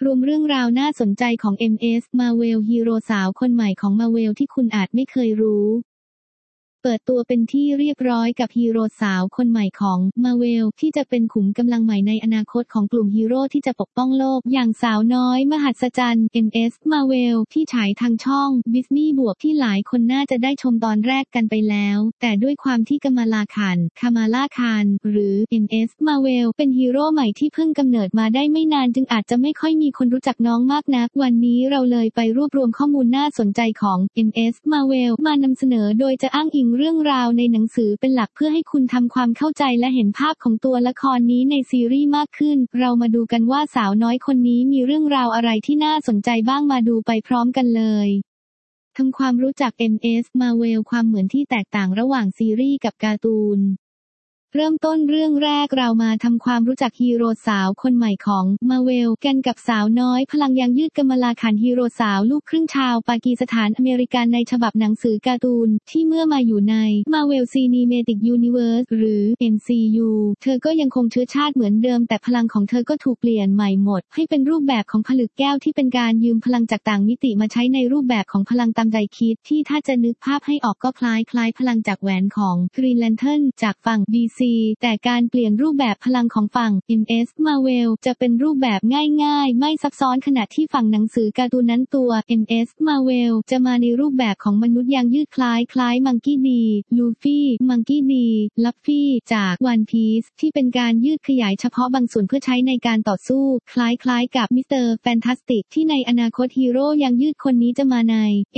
รวมเรื่องราวน่าสนใจของ MS Marvel ฮีโร่สาวคนใหม่ของ Marvel ที่คุณอาจไม่เคยรู้เปิดตัวเป็นที่เรียบร้อยกับฮีโร่สาวคนใหม่ของ Marvel ที่จะเป็นขุมกำลังใหม่ในอนาคตของกลุ่มฮีโร่ที่จะปกป้องโลกอย่างสาวน้อยมหัศจรรย์ MS Marvel ที่ฉายทางช่อง Disney บวกที่หลายคนน่าจะได้ชมตอนแรกกันไปแล้วแต่ด้วยความที่คามาลาคานหรือ MS Marvel เป็นฮีโร่ใหม่ที่เพิ่งกำเนิดมาได้ไม่นานจึงอาจจะไม่ค่อยมีคนรู้จักน้องมากนักวันนี้เราเลยไปรวบรวมข้อมูลน่าสนใจของ MS Marvel มานำเสนอโดยจะอ้างอิงเรื่องราวในหนังสือเป็นหลักเพื่อให้คุณทำความเข้าใจและเห็นภาพของตัวละครนี้ในซีรีส์มากขึ้นเรามาดูกันว่าสาวน้อยคนนี้มีเรื่องราวอะไรที่น่าสนใจบ้างมาดูไปพร้อมกันเลยทำความรู้จัก MS Marvel ความเหมือนที่แตกต่างระหว่างซีรีส์กับการ์ตูนเริ่มต้นเรื่องแรกเรามาทำความรู้จักฮีโร่สาวคนใหม่ของ Marvel กันกับสาวน้อยพลังยังยืดกมลาขันฮีโร่สาวลูกครึ่งชาวปากีสถานอเมริกันในฉบับหนังสือการ์ตูนที่เมื่อมาอยู่ใน Marvel Cinematic Universe หรือ MCU เธอก็ยังคงเชื้อชาติเหมือนเดิมแต่พลังของเธอก็ถูกเปลี่ยนใหม่หมดให้เป็นรูปแบบของผลึกแก้วที่เป็นการยืมพลังจากต่างมิติมาใช้ในรูปแบบของพลังตามใจคิดที่ถ้าจะนึกภาพให้ออกก็คล้ายพลังจากแหวนของ Green Lantern จากฝั่ง DCแต่การเปลี่ยนรูปแบบพลังของฝั่ง MS Marvel จะเป็นรูปแบบง่ายๆไม่ซับซ้อนขณะที่ฝั่งหนังสือการ์ตูนนั้นตัว MS Marvel จะมาในรูปแบบของมนุษย์ยางยืดคล้ายมังกี้ดีลูฟี่มังกี้ดีลัฟฟี่จาก One Piece ที่เป็นการยืดขยายเฉพาะบางส่วนเพื่อใช้ในการต่อสู้คล้ายกับมิสเตอร์แฟนตาสติกที่ในอนาคตฮีโร่ยางยืดคนนี้จะมาใน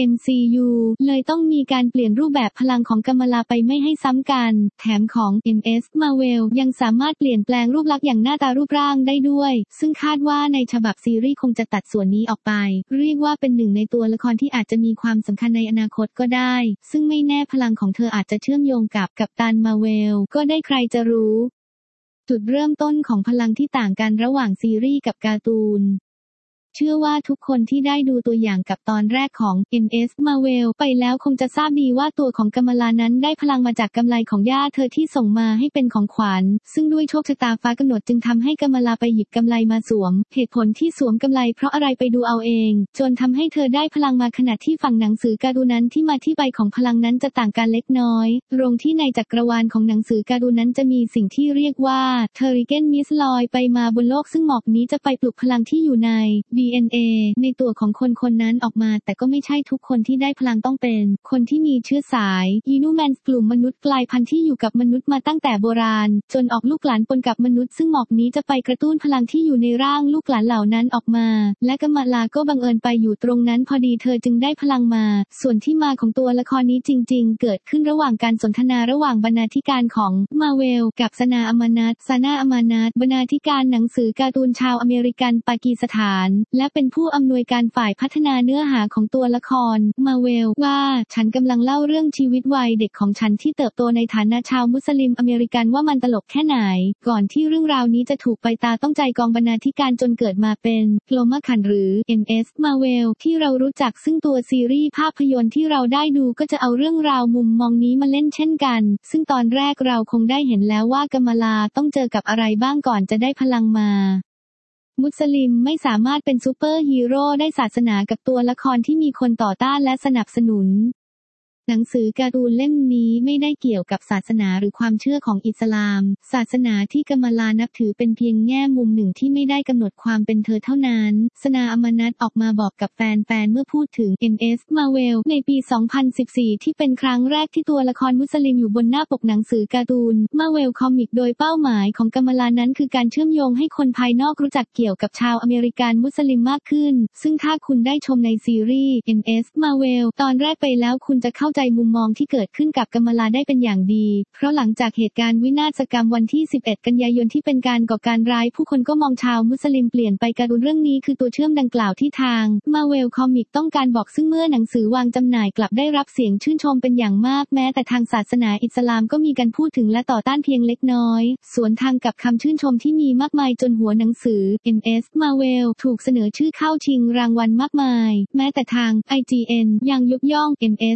MCU เลยต้องมีการเปลี่ยนรูปแบบพลังของกมลาไปไม่ให้ซ้ำกันแถมของ MS Marvel ยังสามารถเปลี่ยนแปลงรูปลักษณ์อย่างหน้าตารูปร่างได้ด้วยซึ่งคาดว่าในฉบับซีรีส์คงจะตัดส่วนนี้ออกไปเรียกว่าเป็นหนึ่งในตัวละครที่อาจจะมีความสำคัญในอนาคตก็ได้ซึ่งไม่แน่พลังของเธออาจจะเชื่อมโยงกับกัปตันมาร์เวลก็ได้ใครจะรู้จุดเริ่มต้นของพลังที่ต่างกันระหว่างซีรีส์กับการ์ตูนเชื่อว่าทุกคนที่ได้ดูตัวอย่างกับตอนแรกของ MS Marvel ไปแล้วคงจะทราบดีว่าตัวของกมลานั้นได้พลังมาจากกำไลของย่าเธอที่ส่งมาให้เป็นของขวัญซึ่งด้วยโชคชะตาฟ้ากำหนดจึงทำให้กมลาไปหยิบกำไลมาสวมเหตุผลที่สวมกำไลเพราะอะไรไปดูเอาเองจนทำให้เธอได้พลังมาขณะที่ฝั่งหนังสือการ์ตูนนั้นที่มาที่ไปของพลังนั้นจะต่างกันเล็กน้อยตรงที่ในจักรวาลของหนังสือการ์ตูนนั้นจะมีสิ่งที่เรียกว่าเทอริเกนมิสลอยไปมาบนโลกซึ่งหมอกนี้จะไปปลุกพลังที่อยู่ในDNA ในตัวของคนนั้นออกมาแต่ก็ไม่ใช่ทุกคนที่ได้พลังต้องเป็นคนที่มีเชื้อสายฮีนูแมนกลุ่มมนุษย์กลายพันธุ์ที่อยู่กับมนุษย์มาตั้งแต่โบราณจนออกลูกหลานปนกับมนุษย์ซึ่งหมอกนี้จะไปกระตุ้นพลังที่อยู่ในร่างลูกหลานเหล่านั้นออกมาและกมลาก็บังเอิญไปอยู่ตรงนั้นพอดีเธอจึงได้พลังมาส่วนที่มาของตัวละครนี้จริงๆเกิดขึ้นระหว่างการสนทนาระหว่างบรรณาธิการของมาเวลกับซานาอามานัทบรรณาธิการหนังสือการ์ตูนชาวอเมริกันปากีสถานและเป็นผู้อำนวยการฝ่ายพัฒนาเนื้อหาของตัวละครมาเวลว่าฉันกำลังเล่าเรื่องชีวิตวัยเด็กของฉันที่เติบโตในฐานะชาวมุสลิมอเมริกันว่ามันตลกแค่ไหนก่อนที่เรื่องราวนี้จะถูกไปตาต้องใจกองบรรณาธิการจนเกิดมาเป็นโกลมาคันหรือ MS Marvel ที่เรารู้จักซึ่งตัวซีรีส์ภาพยนตร์ที่เราได้ดูก็จะเอาเรื่องราวมุมมองนี้มาเล่นเช่นกันซึ่งตอนแรกเราคงได้เห็นแล้วว่ากมลาต้องเจอกับอะไรบ้างก่อนจะได้พลังมามุสลิมไม่สามารถเป็นซูเปอร์ฮีโร่ได้ศาสนากับตัวละครที่มีคนต่อต้านและสนับสนุนหนังสือการ์ตูนเล่มนี้ไม่ได้เกี่ยวกับศาสนาหรือความเชื่อของอิสลามศาสนาที่กมลานับถือเป็นเพียงแง่มุมหนึ่งที่ไม่ได้กำหนดความเป็นเธอเท่านั้นสนาอามานัทออกมาบอกกับแฟนๆเมื่อพูดถึง MS Marvel ในปี 2014 ที่เป็นครั้งแรกที่ตัวละครมุสลิมอยู่บนหน้าปกหนังสือการ์ตูน Marvel Comic โดยเป้าหมายของกมลานั้นคือการเชื่อมโยงให้คนภายนอกรู้จักเกี่ยวกับชาวอเมริกันมุสลิมมากขึ้นซึ่งถ้าคุณได้ชมในซีรีส์ MS Marvel ตอนแรกไปแล้วคุณจะเข้าใจมุมมองที่เกิดขึ้นกับกมลาได้เป็นอย่างดีเพราะหลังจากเหตุการณ์วินาศกรรมวันที่ 11 กันยายนที่เป็นการก่อการร้ายผู้คนก็มองชาวมุสลิมเปลี่ยนไปการ์ตูนเรื่องนี้คือตัวเชื่อมดังกล่าวที่ทาง Marvel Comic ต้องการบอกซึ่งเมื่อหนังสือวางจำหน่ายกลับได้รับเสียงชื่นชมเป็นอย่างมากแม้แต่ทางศาสนาอิสลามก็มีการพูดถึงและต่อต้านเพียงเล็กน้อยสวนทางกับคำชื่นชมที่มีมากมายจนหัวหนังสือ MS Marvel ถูกเสนอชื่อเข้าชิงรางวัลมากมายแม้แต่ทาง IGN ยังยกย่อง MS Marvel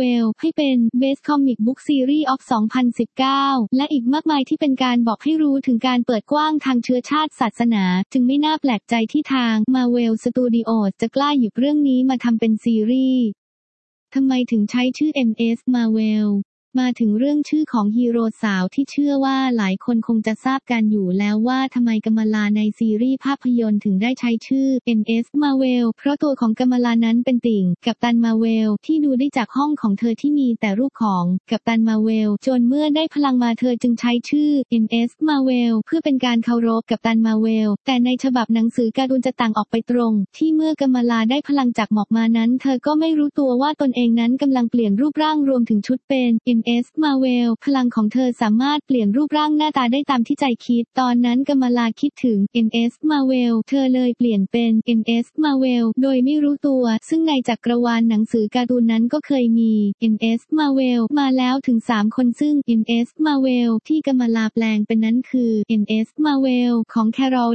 Marvel ให้เป็น Best Comic Book Series of 2019 และอีกมากมายที่เป็นการบอกให้รู้ถึงการเปิดกว้างทางเชื้อชาติศาสนาจึงไม่น่าแปลกใจที่ทาง Marvel Studios จะกล้าหยิบเรื่องนี้มาทำเป็นซีรีส์ทำไมถึงใช้ชื่อ MS Marvel มาถึงเรื่องชื่อของฮีโร่สาวที่เชื่อว่าหลายคนคงจะทราบกันอยู่แล้วว่าทำไมกัมลาในซีรีส์ภาพยนตร์ถึงได้ใช้ชื่อ MS Marvel เพราะตัวของกัมลานั้นเป็นติ่งกัปตันมาร์เวลที่ดูได้จากห้องของเธอที่มีแต่รูปของกัปตันมาร์เวลจนเมื่อได้พลังมาเธอจึงใช้ชื่อ MS Marvel เพื่อเป็นการเคารพกัปตันมาร์เวลแต่ในฉบับหนังสือการ์ตูนจะต่างออกไปตรงที่เมื่อกัมลาได้พลังจากหมอกมานั้นเธอก็ไม่รู้ตัวว่าตนเองนั้นกำลังเปลี่ยนรูปร่างรวมถึงชุดเป็น MS Marvel พลังของเธอสามารถเปลี่ยนรูปร่างหน้าตาได้ตามที่ใจคิดตอนนั้นกัมลาคิดถึง MS Marvel เธอเลยเปลี่ยนเป็น MS Marvel โดยไม่รู้ตัวซึ่งในจักรวาลหนังสือการ์ตูนนั้นก็เคยมี MS Marvel มาแล้วถึง3คนซึ่ง MS Marvel ที่กัมลาแปลงเป็นนั้นคือ MS Marvel ของ Carol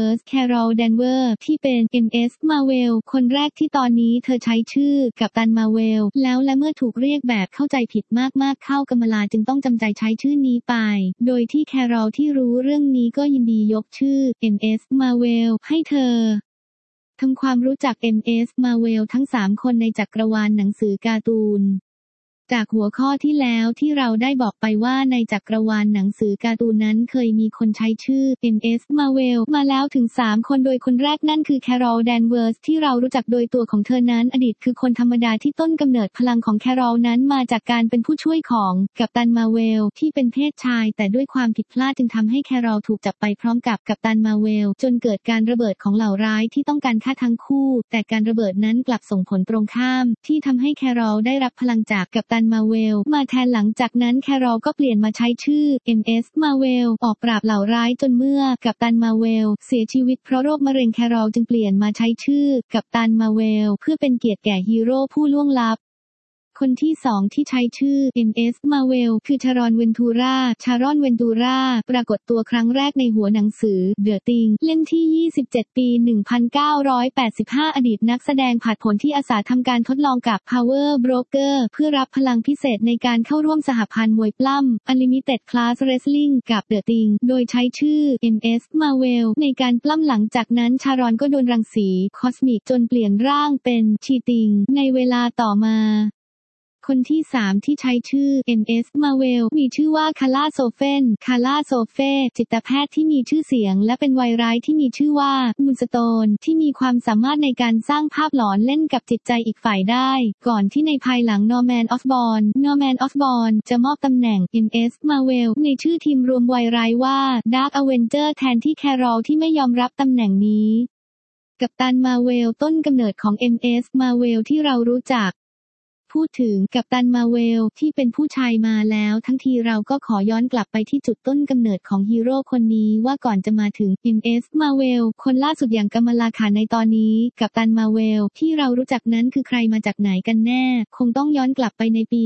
Danvers ที่เป็น MS Marvel คนแรกที่ตอนนี้เธอใช้ชื่อกัปตันมาร์เวลแล้วและเมื่อถูกเรียกแบบเข้าใจผิดมากๆเข้ากัมลาจึงต้องจำใจใช้ชื่อนี้ไปโดยที่แคโรลที่รู้เรื่องนี้ก็ยินดียกชื่อ MS Marvel ให้เธอทำความรู้จัก MS Marvel ทั้ง3คนในจักรวาลหนังสือการ์ตูนจากหัวข้อที่แล้วที่เราได้บอกไปว่าในจักรวาลหนังสือการ์ตูนนั้นเคยมีคนใช้ชื่อ MS Marvel มาแล้วถึง3คนโดยคนแรกนั่นคือ Carol Danvers ที่เรารู้จักโดยตัวของเธอนั้นอดีตคือคนธรรมดาที่ต้นกำเนิดพลังของ Carol นั้นมาจากการเป็นผู้ช่วยของกัปตันมาร์เวลที่เป็นเพศชายแต่ด้วยความผิดพลาดจึงทำให้ Carol ถูกจับไปพร้อมกับกัปตันมาร์เวลจนเกิดการระเบิดของเหล่าร้ายที่ต้องการฆ่าทั้งคู่แต่การระเบิดนั้นกลับส่งผลตรงข้ามที่ทำให้ Carol ได้รับพลังจากกัปตันมาร์เวลมาแทนหลังจากนั้นแคโรลก็เปลี่ยนมาใช้ชื่อ MS Marvel ออกปราบเหล่าร้ายจนเมื่อกัปตันมาร์เวลเสียชีวิตเพราะโรคมะเร็งแคโรลจึงเปลี่ยนมาใช้ชื่อกัปตันมาร์เวลเพื่อเป็นเกียรติแก่ฮีโร่ผู้ล่วงลับคนที่2ที่ใช้ชื่อ MS Marvel คือชารอนเวนตูราปรากฏตัวครั้งแรกในหัวหนังสือ The Thing เล่มที่27ปี1985อดีตนักแสดงผาดโผนที่อาสาทำการทดลองกับ Power Broker เพื่อรับพลังพิเศษในการเข้าร่วมสหพันธ์มวยปล้ำ Unlimited Class Wrestling กับ The Thing โดยใช้ชื่อ MS Marvel ในการปล้ำหลังจากนั้นชารอนก็โดนรังสีคอสมิกจนเปลี่ยนร่างเป็นชีติงในเวลาต่อมาคนที่3ที่ใช้ชื่อ MS Marvel มีชื่อว่าคาร่าโซเฟจิตแพทย์ที่มีชื่อเสียงและเป็นวัยร้ายที่มีชื่อว่ามูนสโตนที่มีความสามารถในการสร้างภาพหลอนเล่นกับจิตใจอีกฝ่ายได้ก่อนที่ในภายหลังนอร์แมนออสบอร์นจะมอบตำแหน่ง MS Marvel ในชื่อทีมรวมวัยร้ายว่า Dark Avenger แทนที่แคโรลที่ไม่ยอมรับตำแหน่งนี้กัปตันมาร์เวลต้นกำเนิดของ MS Marvel ที่เรารู้จักพูดถึงกัปตันมาร์เวลที่เป็นผู้ชายมาแล้วทั้งทีเราก็ขอย้อนกลับไปที่จุดต้นกำเนิดของฮีโร่คนนี้ว่าก่อนจะมาถึง MS Marvel คนล่าสุดอย่างกัมลาค่ะในตอนนี้กัปตันมาร์เวลที่เรารู้จักนั้นคือใครมาจากไหนกันแน่คงต้องย้อนกลับไปในปี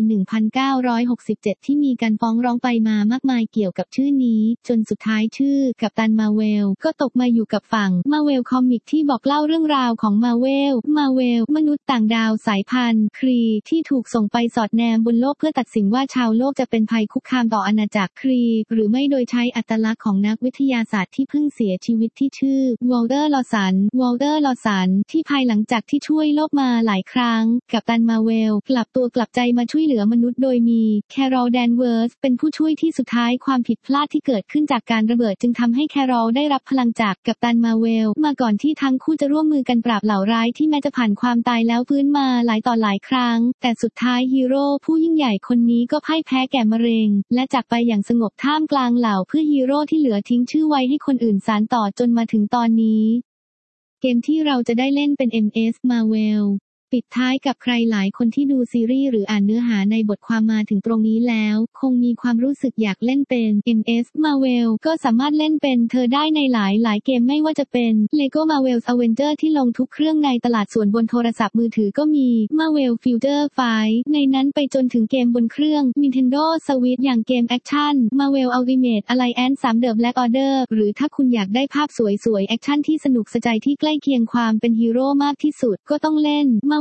1967ที่มีการฟ้องร้องไปมามากมายเกี่ยวกับชื่อนี้จนสุดท้ายชื่อกัปตันมาร์เวลก็ตกมาอยู่กับฝั่ง Marvel Comic ที่บอกเล่าเรื่องราวของมาร์เวลมนุษย์ต่างดาวสายพันธุ์ครีที่ถูกส่งไปสอดแนมบนโลกเพื่อตัดสินว่าชาวโลกจะเป็นภัยคุกคามต่ออาณาจักรครีหรือไม่โดยใช้อัตลักษณ์ของนักวิทยาศาสตร์ที่เพิ่งเสียชีวิตที่ชื่อวอลเตอร์ลอสันที่ภายหลังจากที่ช่วยโลกมาหลายครั้งกัปตันมาร์เวลกลับตัวกลับใจมาช่วยเหลือมนุษย์โดยมีแคโรลแดนเวิร์สเป็นผู้ช่วยที่สุดท้ายความผิดพลาดที่เกิดขึ้นจากการระเบิดจึงทำให้แคโรลได้รับพลังจากกัปตันมาร์เวลมาก่อนที่ทั้งคู่จะร่วมมือกันปราบเหล่าร้ายที่แม้จะผ่านความตายแล้วฟื้นมาหลายต่อหลายครั้งแต่สุดท้ายฮีโร่ผู้ยิ่งใหญ่คนนี้ก็พ่ายแพ้แก่มะเร็งและจากไปอย่างสงบท่ามกลางเหล่าเพื่อฮีโร่ที่เหลือทิ้งชื่อไว้ให้คนอื่นสานต่อจนมาถึงตอนนี้เกมที่เราจะได้เล่นเป็น MS Marvel ปิดท้ายกับใครหลายคนที่ดูซีรีส์หรืออ่านเนื้อหาในบทความมาถึงตรงนี้แล้วคงมีความรู้สึกอยากเล่นเป็น MS Marvel ก็สามารถเล่นเป็นเธอได้ในหลายเกมไม่ว่าจะเป็น Lego Marvel's Avengers ที่ลงทุกเครื่องในตลาดส่วนบนโทรศัพท์มือถือก็มี Marvel Future Fight ในนั้นไปจนถึงเกมบนเครื่อง Nintendo Switch อย่างเกมแอคชั่น Marvel Ultimate Alliance 3 The Black Order หรือถ้าคุณอยากได้ภาพสวยๆแอคชั่นที่สนุกสะใจที่ใกล้เคียงความเป็นฮีโร่มากที่สุดก็ต้องเล่นMarvel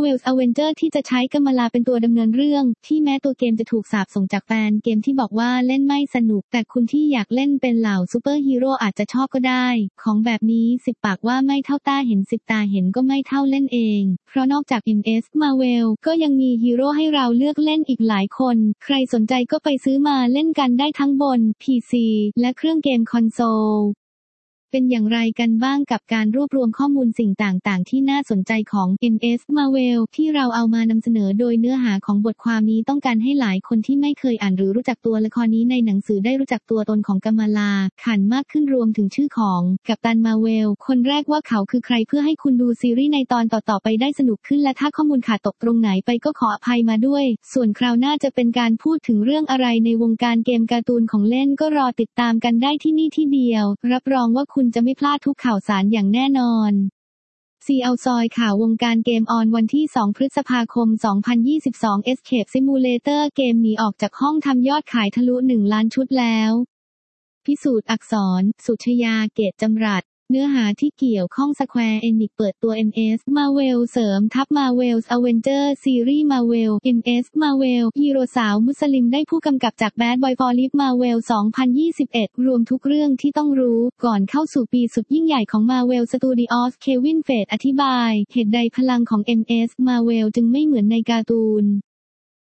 Marvel's Avengers ที่จะใช้กามาลาเป็นตัวดำเนินเรื่องที่แม้ตัวเกมจะถูกสาปส่งจากแฟนเกมที่บอกว่าเล่นไม่สนุกแต่คุณที่อยากเล่นเป็นเหล่าซูเปอร์ฮีโร่อาจจะชอบก็ได้ของแบบนี้10 ปากว่าไม่เท่าตาเห็น10 ตาเห็นก็ไม่เท่าเล่นเองเพราะนอกจาก MS Marvel ก็ยังมีฮีโร่ให้เราเลือกเล่นอีกหลายคนใครสนใจก็ไปซื้อมาเล่นกันได้ทั้งบน PC และเครื่องเกมคอนโซลเป็นอย่างไรกันบ้างกับการรวบรวมข้อมูลสิ่งต่างๆที่น่าสนใจของ MS Marvel ที่เราเอามานำเสนอโดยเนื้อหาของบทความนี้ต้องการให้หลายคนที่ไม่เคยอ่านหรือรู้จักตัวละครนี้ในหนังสือได้รู้จักตัวตนของกามาลาขันมากขึ้นรวมถึงชื่อของกัปตันมาเวลคนแรกว่าเขาคือใครเพื่อให้คุณดูซีรีส์ในตอนต่อๆไปได้สนุกขึ้นและถ้าข้อมูลขาดตกตรงไหนไปก็ขออภัยมาด้วยส่วนคราวหน้าจะเป็นการพูดถึงเรื่องอะไรในวงการเกมการ์ตูนของเล่นก็รอติดตามกันได้ที่นี่ที่เดียวรับรองว่าคุณจะไม่พลาดทุกข่าวสารอย่างแน่นอนซีเอาซอยข่าววงการเกมออนวันที่2 พฤษภาคม 2022 Escape Simulator เกมหนีออกจากห้องทำยอดขายทะลุ 1 ล้านชุดแล้วพิสูจน์อักษรสุชยาเกตจำรัดเนื้อหาที่เกี่ยวข้อง Square Enix เปิดตัว MS Marvel เสริมทัพ Marvel's Avengers ซีรีส์ Marvel MS Marvel ฮีโร่สาวมุสลิมได้ผู้กำกับจาก Bad Boy for Life Marvel 2021 รวมทุกเรื่องที่ต้องรู้ก่อนเข้าสู่ปีสุดยิ่งใหญ่ของ Marvel Studios เควิน เฟจอธิบายเหตุใดพลังของ MS Marvel จึงไม่เหมือนในการ์ตูน